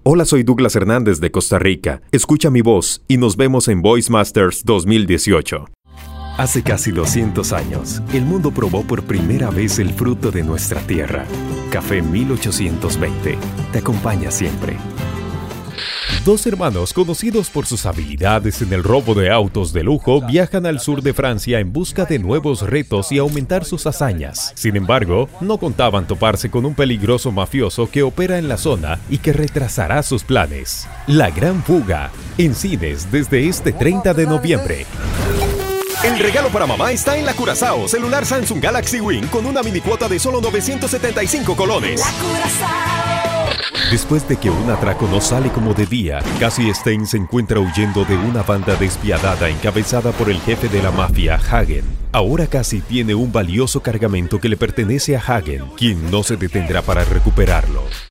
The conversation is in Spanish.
Hola, soy Douglas Hernández de Costa Rica. Escucha mi voz y nos vemos en Voice Masters 2018. Hace casi 200 años, el mundo probó por primera vez el fruto de nuestra tierra. Café 1820 te acompaña siempre. Dos hermanos conocidos por sus habilidades en el robo de autos de lujo viajan al sur de Francia en busca de nuevos retos y aumentar sus hazañas. Sin embargo, no contaban toparse con un peligroso mafioso que opera en la zona y que retrasará sus planes. La Gran Fuga, en cines desde este 30 de noviembre. El regalo para mamá está en la Curazao. Celular Samsung Galaxy Wing con una mini cuota de solo 975 colones. La Curazao. Después de que un atraco no sale como debía, Cassie Stein se encuentra huyendo de una banda despiadada encabezada por el jefe de la mafia, Hagen. Ahora Cassie tiene un valioso cargamento que le pertenece a Hagen, quien no se detendrá para recuperarlo.